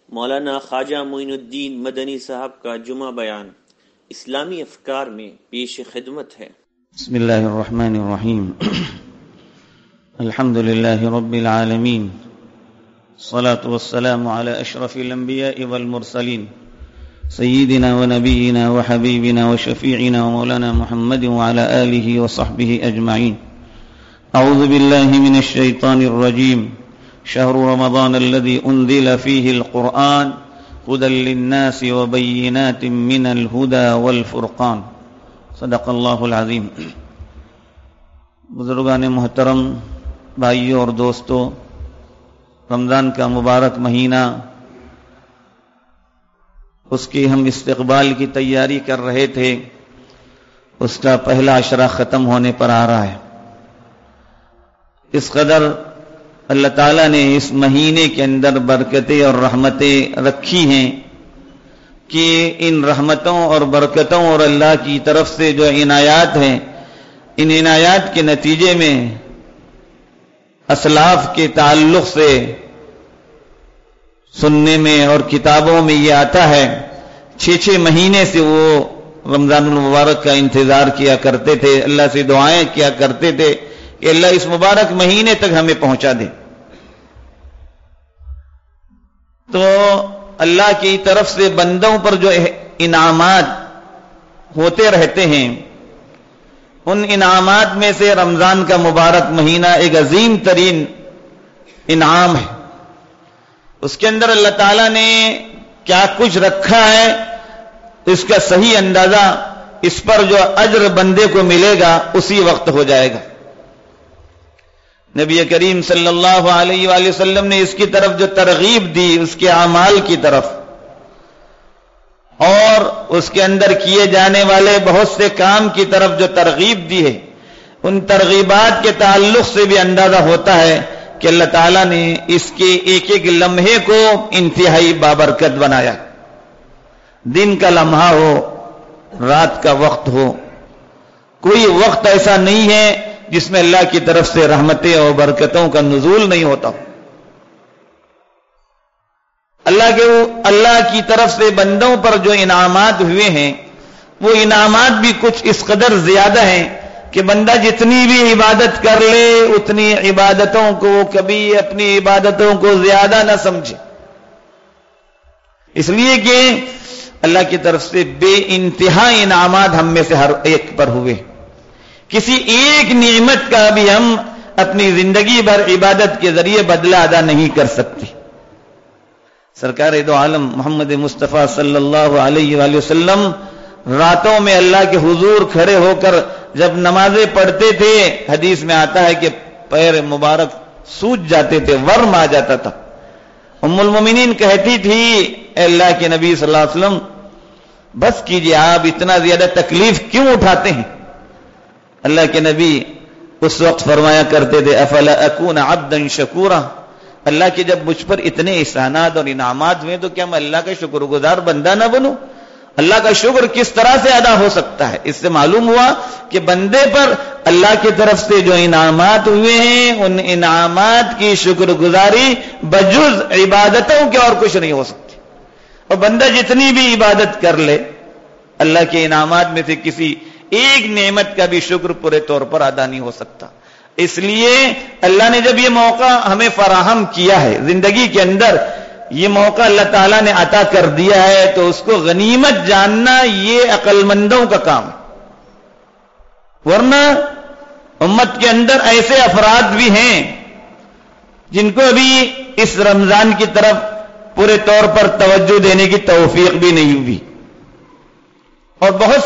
مولانا خواجہ معین الدین مدنی صاحب کا جمعہ بیان اسلامی افکار میں پیش خدمت ہے۔ بسم اللہ الرحمن الرحیم، الحمد للہ رب العالمین، الصلاة والسلام علی اشرف الانبیاء والمرسلین، سیدنا ونبینا وحبیبنا وشفیعنا ومولانا محمد وعلى آلہ وصحبہ اجمعین۔ اعوذ باللہ من الشیطان الرجیم، شہر رمضان الذي انزل فيه القرآن هدى للناس وبينات من الهدى والفرقان، صدق اللہ العظیم۔ بزرگان محترم، بھائیوں اور دوستوں، رمضان کا مبارک مہینہ، اس کی ہم استقبال کی تیاری کر رہے تھے، اس کا پہلا عشرہ ختم ہونے پر آ رہا ہے۔ اس قدر اللہ تعالیٰ نے اس مہینے کے اندر برکتیں اور رحمتیں رکھی ہیں کہ ان رحمتوں اور برکتوں اور اللہ کی طرف سے جو عنایات ہیں، ان عنایات کے نتیجے میں اسلاف کے تعلق سے سننے میں اور کتابوں میں یہ آتا ہے، 6 مہینے سے وہ رمضان المبارک کا انتظار کیا کرتے تھے، اللہ سے دعائیں کیا کرتے تھے کہ اللہ اس مبارک مہینے تک ہمیں پہنچا دے۔ تو اللہ کی طرف سے بندوں پر جو انعامات ہوتے رہتے ہیں، ان انعامات میں سے رمضان کا مبارک مہینہ ایک عظیم ترین انعام ہے۔ اس کے اندر اللہ تعالیٰ نے کیا کچھ رکھا ہے، اس کا صحیح اندازہ، اس پر جو اجر بندے کو ملے گا اسی وقت ہو جائے گا۔ نبی کریم صلی اللہ علیہ وآلہ وسلم نے اس کی طرف جو ترغیب دی، اس کے اعمال کی طرف، اور اس کے اندر کیے جانے والے بہت سے کام کی طرف جو ترغیب دی ہے، ان ترغیبات کے تعلق سے بھی اندازہ ہوتا ہے کہ اللہ تعالیٰ نے اس کے ایک ایک لمحے کو انتہائی بابرکت بنایا۔ دن کا لمحہ ہو، رات کا وقت ہو، کوئی وقت ایسا نہیں ہے جس میں اللہ کی طرف سے رحمتیں اور برکتوں کا نزول نہیں ہوتا۔ اللہ کی طرف سے بندوں پر جو انعامات ہوئے ہیں، وہ انعامات بھی کچھ اس قدر زیادہ ہیں کہ بندہ جتنی بھی عبادت کر لے، اتنی عبادتوں کو کبھی اپنی عبادتوں کو زیادہ نہ سمجھے، اس لیے کہ اللہ کی طرف سے بے انتہا انعامات ہم میں سے ہر ایک پر ہوئے۔ کسی ایک نعمت کا بھی ہم اپنی زندگی بھر عبادت کے ذریعے بدلہ ادا نہیں کر سکتے۔ سرکار دو عالم محمد مصطفیٰ صلی اللہ علیہ وآلہ وسلم راتوں میں اللہ کے حضور کھڑے ہو کر جب نمازیں پڑھتے تھے، حدیث میں آتا ہے کہ پیر مبارک سوج جاتے تھے، ورم آ جاتا تھا۔ ام المومنین کہتی تھی، اے اللہ کے نبی صلی اللہ علیہ وسلم بس کیجئے، آپ اتنا زیادہ تکلیف کیوں اٹھاتے ہیں؟ اللہ کے نبی اس وقت فرمایا کرتے تھے، افلا اکون عبدا شکورا، اللہ کے جب مجھ پر اتنے احسانات اور انعامات ہوئے تو کیا میں اللہ کا شکر گزار بندہ نہ بنوں؟ اللہ کا شکر کس طرح سے ادا ہو سکتا ہے؟ اس سے معلوم ہوا کہ بندے پر اللہ کی طرف سے جو انعامات ہوئے ہیں، ان انعامات کی شکر گزاری بجز عبادتوں کے اور کچھ نہیں ہو سکتی۔ اور بندہ جتنی بھی عبادت کر لے، اللہ کے انعامات میں سے کسی ایک نعمت کا بھی شکر پورے طور پر ادا نہیں ہو سکتا۔ اس لیے اللہ نے جب یہ موقع ہمیں فراہم کیا ہے، زندگی کے اندر یہ موقع اللہ تعالیٰ نے عطا کر دیا ہے، تو اس کو غنیمت جاننا یہ عقل مندوں کا کام ہے۔ ورنہ امت کے اندر ایسے افراد بھی ہیں جن کو ابھی اس رمضان کی طرف پورے طور پر توجہ دینے کی توفیق بھی نہیں ہوئی، اور بہت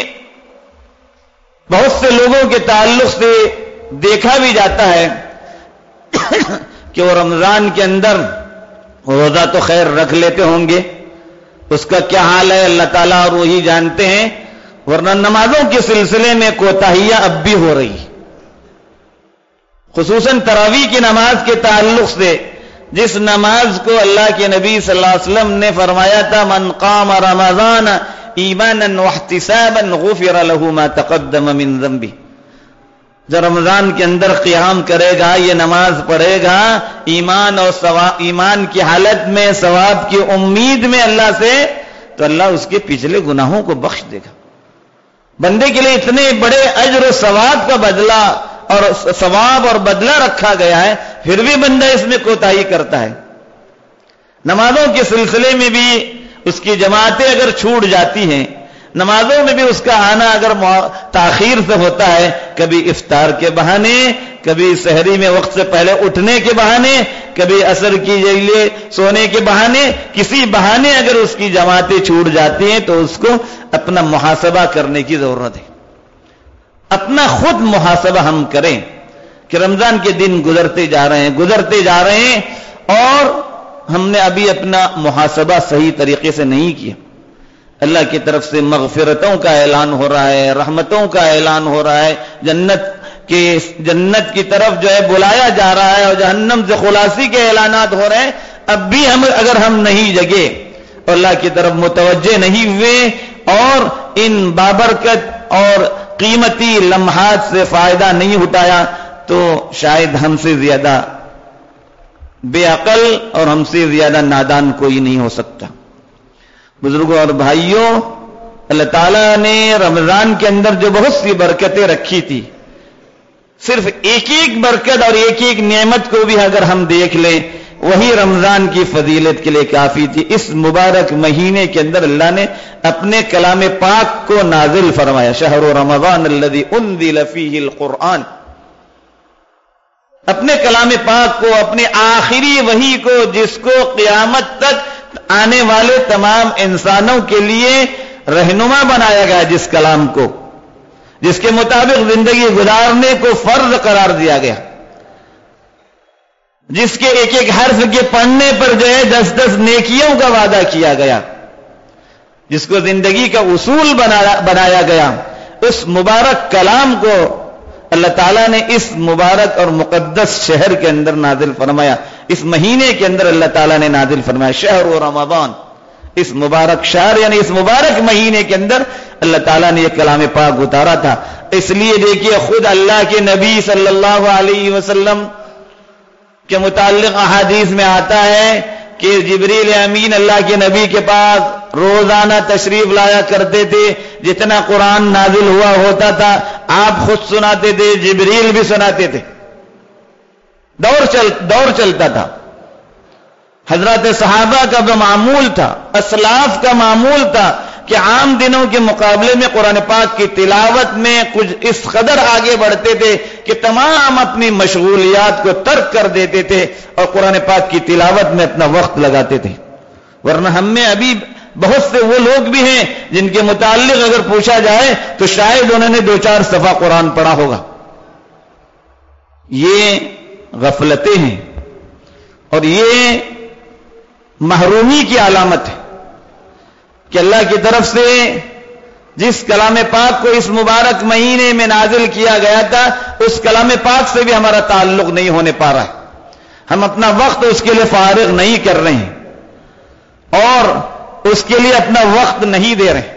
سے لوگوں کے تعلق سے دیکھا بھی جاتا ہے کہ وہ رمضان کے اندر روزہ تو خیر رکھ لیتے ہوں گے، اس کا کیا حال ہے اللہ تعالیٰ اور وہی جانتے ہیں، ورنہ نمازوں کے سلسلے میں کوتاہیاں اب بھی ہو رہی، خصوصاً تراویح کی نماز کے تعلق سے، جس نماز کو اللہ کے نبی صلی اللہ علیہ وسلم نے فرمایا تھا، من قام رمضان ایمانا واحتسابا غفر له ما تقدم من ذنبه، جو رمضان کے اندر قیام کرے گا، یہ نماز پڑھے گا، ایمان کی حالت میں ثواب کی امید میں اللہ سے، تو اللہ اس کے پچھلے گناہوں کو بخش دے گا۔ بندے کے لیے اتنے بڑے اجر و ثواب کا بدلہ اور ثواب اور بدلہ رکھا گیا ہے، پھر بھی بندہ اس میں کوتاہی کرتا ہے۔ نمازوں کے سلسلے میں بھی اس کی جماعتیں اگر چھوٹ جاتی ہیں، نمازوں میں بھی اس کا آنا اگر تاخیر سے ہوتا ہے، کبھی افطار کے بہانے، کبھی سحری میں وقت سے پہلے اٹھنے کے بہانے، کبھی عصر کی لیے سونے کے بہانے، کسی بہانے اگر اس کی جماعتیں چھوٹ جاتی ہیں تو اس کو اپنا محاسبہ کرنے کی ضرورت ہے۔ اپنا خود محاسبہ ہم کریں کہ رمضان کے دن گزرتے جا رہے ہیں اور ہم نے ابھی اپنا محاسبہ صحیح طریقے سے نہیں کیا۔ اللہ کی طرف سے مغفرتوں کا اعلان ہو رہا ہے، رحمتوں کا اعلان ہو رہا ہے، جنت کی طرف جو ہے بلایا جا رہا ہے، اور جہنم سے خلاصی کے اعلانات ہو رہے ہیں۔ اب بھی اگر ہم نہیں جگے اور اللہ کی طرف متوجہ نہیں ہوئے اور ان بابرکت اور قیمتی لمحات سے فائدہ نہیں اٹھایا، تو شاید ہم سے زیادہ بے عقل اور ہم سے زیادہ نادان کوئی نہیں ہو سکتا۔ بزرگوں اور بھائیوں، اللہ تعالیٰ نے رمضان کے اندر جو بہت سی برکتیں رکھی تھی، صرف ایک ایک برکت اور ایک ایک نعمت کو بھی اگر ہم دیکھ لیں، وہی رمضان کی فضیلت کے لیے کافی تھی۔ اس مبارک مہینے کے اندر اللہ نے اپنے کلام پاک کو نازل فرمایا، شہر رمضان الذی انزل فیہ القرآن، اپنے کلام پاک کو، اپنے آخری وحی کو، جس کو قیامت تک آنے والے تمام انسانوں کے لیے رہنما بنایا گیا، جس کلام کو، جس کے مطابق زندگی گزارنے کو فرض قرار دیا گیا، جس کے ایک ایک حرف کے پڑھنے پر جو ہے 10 نیکیوں کا وعدہ کیا گیا، جس کو زندگی کا اصول بنایا گیا، اس مبارک کلام کو اللہ تعالیٰ نے اس مبارک اور مقدس شہر کے اندر نازل فرمایا، اس مہینے کے اندر اللہ تعالیٰ نے نازل فرمایا، شہر رمضان، اس مبارک شہر یعنی اس مبارک مہینے کے اندر اللہ تعالیٰ نے یہ کلام پاک اتارا تھا۔ اس لیے دیکھیے، خود اللہ کے نبی صلی اللہ علیہ وسلم کے متعلق احادیث میں آتا ہے کہ جبریل امین اللہ کے نبی کے پاس روزانہ تشریف لایا کرتے تھے، جتنا قرآن نازل ہوا ہوتا تھا آپ خود سناتے تھے، جبریل بھی سناتے تھے، دور چلتا تھا۔ حضرات صحابہ کا جو معمول تھا، اسلاف کا معمول تھا کہ عام دنوں کے مقابلے میں قرآن پاک کی تلاوت میں کچھ اس قدر آگے بڑھتے تھے کہ تمام اپنی مشغولیات کو ترک کر دیتے تھے اور قرآن پاک کی تلاوت میں اپنا وقت لگاتے تھے۔ ورنہ ہم میں ابھی بہت سے وہ لوگ بھی ہیں جن کے متعلق اگر پوچھا جائے تو شاید انہوں نے 2-4 صفحہ قرآن پڑھا ہوگا۔ یہ غفلتیں ہیں اور یہ محرومی کی علامت ہے کہ اللہ کی طرف سے جس کلام پاک کو اس مبارک مہینے میں نازل کیا گیا تھا، اس کلام پاک سے بھی ہمارا تعلق نہیں ہونے پا رہا ہے، ہم اپنا وقت اس کے لیے فارغ نہیں کر رہے ہیں اور اس کے لیے اپنا وقت نہیں دے رہے۔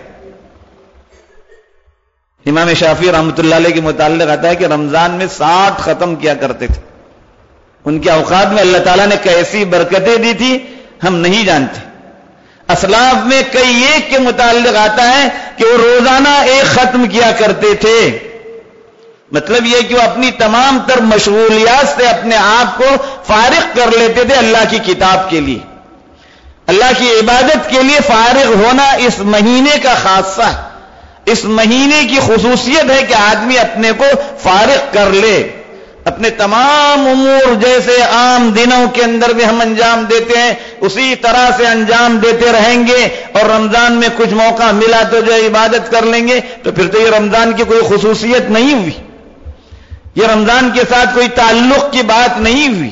امام شافعی رحمۃ اللہ علیہ کے متعلق آتا ہے کہ رمضان میں 60 ختم کیا کرتے تھے۔ ان کے اوقات میں اللہ تعالیٰ نے کیسی برکتیں دی تھی ہم نہیں جانتے۔ اسلاف میں کئی ایک کے متعلق آتا ہے کہ وہ روزانہ 1 ختم کیا کرتے تھے۔ مطلب یہ کہ وہ اپنی تمام تر مشغولیات سے اپنے آپ کو فارغ کر لیتے تھے اللہ کی کتاب کے لیے، اللہ کی عبادت کے لیے فارغ ہونا اس مہینے کا خاصہ ہے۔ اس مہینے کی خصوصیت ہے کہ آدمی اپنے کو فارغ کر لے، اپنے تمام امور جیسے عام دنوں کے اندر بھی ہم انجام دیتے ہیں اسی طرح سے انجام دیتے رہیں گے، اور رمضان میں کچھ موقع ملا تو جو عبادت کر لیں گے، تو پھر تو یہ رمضان کی کوئی خصوصیت نہیں ہوئی، یہ رمضان کے ساتھ کوئی تعلق کی بات نہیں ہوئی۔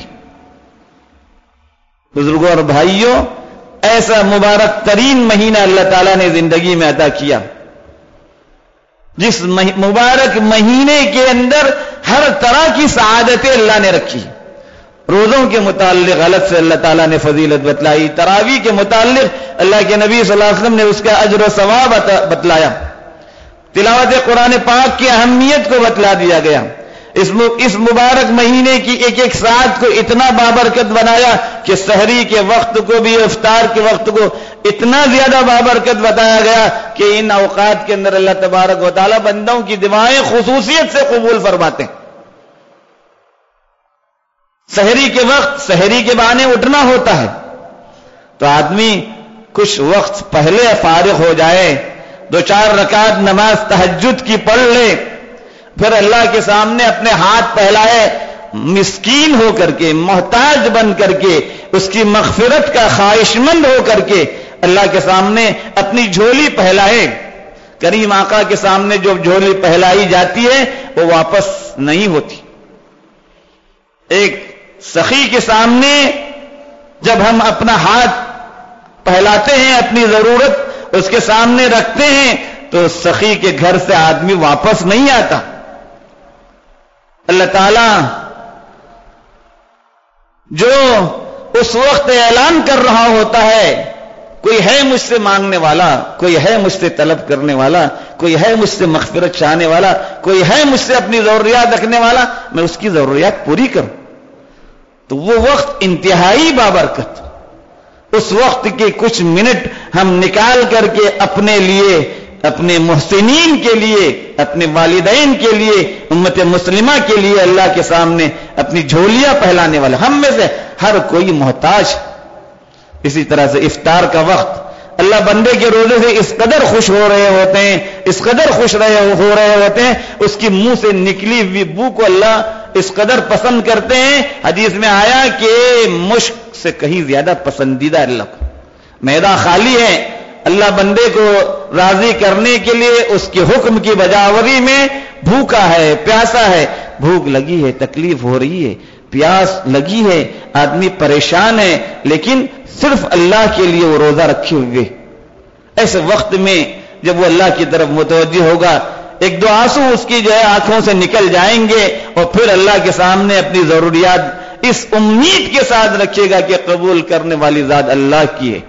بزرگوں اور بھائیوں، ایسا مبارک ترین مہینہ اللہ تعالیٰ نے زندگی میں عطا کیا، جس مبارک مہینے کے اندر ہر طرح کی سعادتیں اللہ نے رکھی۔ روزوں کے متعلق الگ سے اللہ تعالیٰ نے فضیلت بتلائی، تراویح کے متعلق اللہ کے نبی صلی اللہ علیہ وسلم نے اس کا اجر و ثواب بتلایا، تلاوت قرآن پاک کی اہمیت کو بتلا دیا گیا، اس مبارک مہینے کی ایک ایک ساعت کو اتنا بابرکت بنایا کہ سحری کے وقت کو بھی افطار کے وقت کو اتنا زیادہ بابرکت بتایا گیا کہ ان اوقات کے اندر اللہ تبارک و تعالی بندوں کی دعائیں خصوصیت سے قبول فرماتے ہیں. سحری کے وقت سحری کے بہانے اٹھنا ہوتا ہے تو آدمی کچھ وقت پہلے فارغ ہو جائے, 2-4 رکعت نماز تہجد کی پڑھ لے, پھر اللہ کے سامنے اپنے ہاتھ پھیلائے, مسکین ہو کر کے, محتاج بن کر کے, اس کی مغفرت کا خواہش مند ہو کر کے اللہ کے سامنے اپنی جھولی پھیلائے. کریم آقا کے سامنے جو جھولی پھیلائی جاتی ہے وہ واپس نہیں ہوتی. ایک سخی کے سامنے جب ہم اپنا ہاتھ پھیلاتے ہیں, اپنی ضرورت اس کے سامنے رکھتے ہیں, تو سخی کے گھر سے آدمی واپس نہیں آتا. اللہ تعالی جو اس وقت اعلان کر رہا ہوتا ہے, کوئی ہے مجھ سے مانگنے والا, کوئی ہے مجھ سے طلب کرنے والا, کوئی ہے مجھ سے مغفرت چاہنے والا, کوئی ہے مجھ سے اپنی ضروریات رکھنے والا, میں اس کی ضروریات پوری کروں. تو وہ وقت انتہائی بابرکت, اس وقت کے کچھ منٹ ہم نکال کر کے اپنے لیے, اپنے محسنین کے لیے, اپنے والدین کے لیے, امت مسلمہ کے لیے اللہ کے سامنے اپنی جھولیاں پھیلانے والے. ہم میں سے ہر کوئی محتاج. اسی طرح سے افطار کا وقت, اللہ بندے کے روزے سے اس قدر خوش ہو رہے ہوتے ہیں, اس قدر خوش ہو رہے ہوتے ہیں, اس کی منہ سے نکلی ہوئی بو کو اللہ اس قدر پسند کرتے ہیں. حدیث میں آیا کہ مشک سے کہیں زیادہ پسندیدہ اللہ کو. معدہ خالی ہے, اللہ بندے کو راضی کرنے کے لیے اس کے حکم کی بجاوری میں بھوکا ہے, پیاسا ہے, بھوک لگی ہے, تکلیف ہو رہی ہے, پیاس لگی ہے, آدمی پریشان ہے, لیکن صرف اللہ کے لیے وہ روزہ رکھے ہوئے. ایسے وقت میں جب وہ اللہ کی طرف متوجہ ہوگا, ایک دو آنسو اس کی جو ہے آنکھوں سے نکل جائیں گے, اور پھر اللہ کے سامنے اپنی ضروریات اس امید کے ساتھ رکھے گا کہ قبول کرنے والی ذات اللہ کی ہے.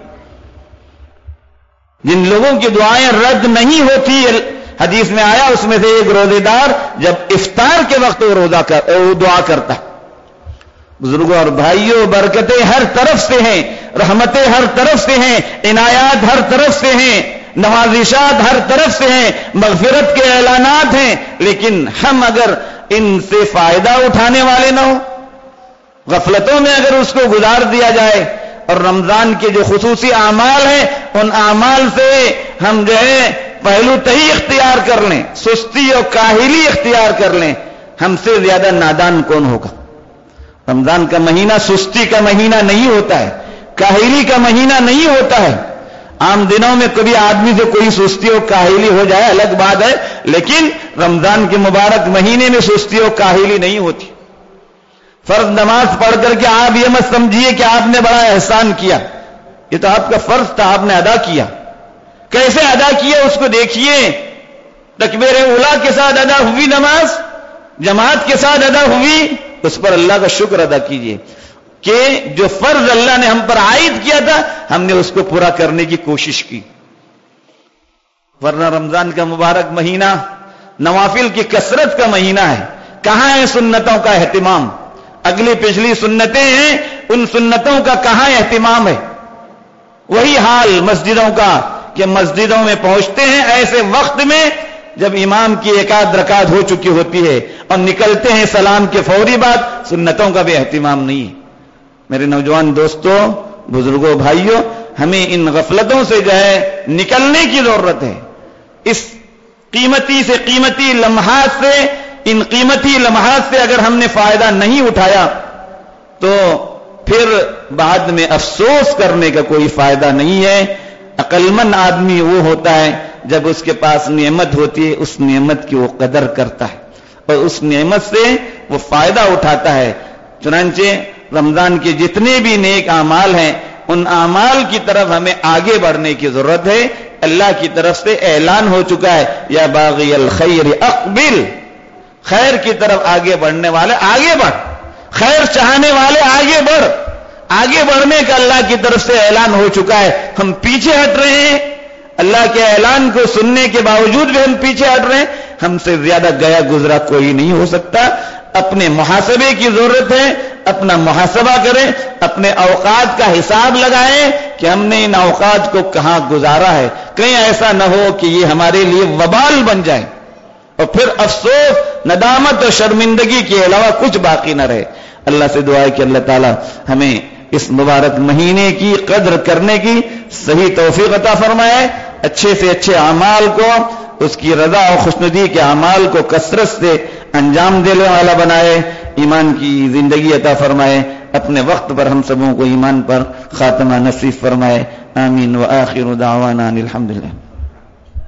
جن لوگوں کی دعائیں رد نہیں ہوتی, حدیث میں آیا اس میں سے ایک روزے دار جب افطار کے وقت وہ دعا کرتا. بزرگوں اور بھائیوں, برکتیں ہر طرف سے ہیں, رحمتیں ہر طرف سے ہیں, عنایات ہر طرف سے ہیں, نوازشات ہر طرف سے ہیں, مغفرت کے اعلانات ہیں, لیکن ہم اگر ان سے فائدہ اٹھانے والے نہ ہوں, غفلتوں میں اگر اس کو گزار دیا جائے, اور رمضان کے جو خصوصی اعمال ہیں ان اعمال سے ہم جو ہے پہلو تہی اختیار کر لیں, سستی اور کاہلی اختیار کر لیں, ہم سے زیادہ نادان کون ہوگا. رمضان کا مہینہ سستی کا مہینہ نہیں ہوتا ہے, کاہلی کا مہینہ نہیں ہوتا ہے. عام دنوں میں کبھی آدمی سے کوئی سستی اور کاہلی ہو جائے الگ بات ہے, لیکن رمضان کے مبارک مہینے میں سستی اور کاہلی نہیں ہوتی. فرض نماز پڑھ کر کے آپ یہ مت سمجھیے کہ آپ نے بڑا احسان کیا, یہ تو آپ کا فرض تھا, آپ نے ادا کیا. کیسے ادا کیا اس کو دیکھیے. تکبیر اولیٰ کے ساتھ ادا ہوئی نماز, جماعت کے ساتھ ادا ہوئی, اس پر اللہ کا شکر ادا کیجیے کہ جو فرض اللہ نے ہم پر عائد کیا تھا ہم نے اس کو پورا کرنے کی کوشش کی. ورنہ رمضان کا مبارک مہینہ نوافل کی کثرت کا مہینہ ہے. کہاں ہے سنتوں کا اہتمام؟ اگلی پچھلی سنتیں ہیں, ان سنتوں کا کہاں اہتمام ہے؟ وہی حال مسجدوں کا کہ مسجدوں میں پہنچتے ہیں ایسے وقت میں جب امام کی ایک آدھ رکعت ہو چکی ہوتی ہے اور نکلتے ہیں سلام کے فوری بعد, سنتوں کا بھی اہتمام نہیں ہے. میرے نوجوان دوستوں, بزرگوں, بھائیوں, ہمیں ان غفلتوں سے جو ہے نکلنے کی ضرورت ہے. اس قیمتی سے قیمتی لمحات سے, ان قیمتی لمحات سے اگر ہم نے فائدہ نہیں اٹھایا تو پھر بعد میں افسوس کرنے کا کوئی فائدہ نہیں ہے. عقل مند آدمی وہ ہوتا ہے جب اس کے پاس نعمت ہوتی ہے اس نعمت کی وہ قدر کرتا ہے اور اس نعمت سے وہ فائدہ اٹھاتا ہے. چنانچہ رمضان کے جتنے بھی نیک اعمال ہیں ان اعمال کی طرف ہمیں آگے بڑھنے کی ضرورت ہے. اللہ کی طرف سے اعلان ہو چکا ہے, یا باغی الخیر اقبل, خیر کی طرف آگے بڑھنے والے آگے بڑھ, خیر چاہنے والے آگے بڑھ. آگے بڑھنے کا اللہ کی طرف سے اعلان ہو چکا ہے, ہم پیچھے ہٹ رہے ہیں. اللہ کے اعلان کو سننے کے باوجود بھی ہم پیچھے ہٹ رہے ہیں. ہم سے زیادہ گیا گزرا کوئی نہیں ہو سکتا. اپنے محاسبے کی ضرورت ہے، اپنا محاسبہ کریں، اپنے اوقات کا حساب لگائیں کہ ہم نے ان اوقات کو کہاں گزارا ہے، کہیں ایسا نہ ہو کہ یہ ہمارے لیے وبال بن جائے اور پھر افسوس، ندامت اور شرمندگی کے علاوہ کچھ باقی نہ رہے۔ اللہ سے دعا ہے کہ اللہ تعالی ہمیں اس مبارک مہینے کی قدر کرنے کی صحیح توفیق عطا فرمائے، اچھے سے اچھے اعمال کو، اس کی رضا اور خوشنودی کے اعمال کو کثرت سے انجام دینے والا بنائے، ایمان کی زندگی عطا فرمائے، اپنے وقت پر ہم سبوں کو ایمان پر خاتمہ نصیب فرمائے، آمین۔ وآخر دعوانا الحمدللہ۔